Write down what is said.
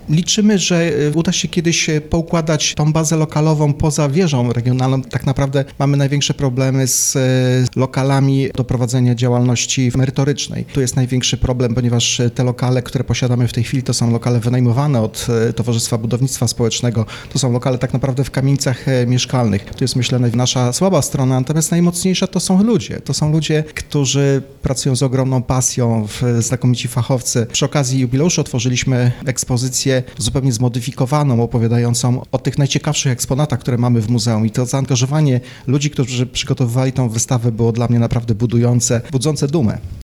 Liczymy, że uda się kiedyś poukładać tą bazę lokalową poza wieżą regionalną. Tak naprawdę mamy największe problemy z lokalami do prowadzenia działalności merytorycznej. Tu jest największy problem, ponieważ te lokale, które posiadamy w tej chwili, to są lokale wynajmowane od Towarzystwa Budownictwa Społecznego. To są lokale tak naprawdę w kamienicach mieszkalnych. To jest, myślę, nasza słaba strona, natomiast najmocniejsza to są ludzie. To są ludzie, którzy pracują z ogromną pasją, znakomici fachowcy. Przy okazji jubileuszu otworzyliśmy ekspozycję zupełnie zmodyfikowaną, opowiadającą o tych najciekawszych eksponatach, które mamy w muzeum. I to zaangażowanie ludzi, którzy przygotowywali tą wystawę, było dla mnie naprawdę budujące, budzące dumę.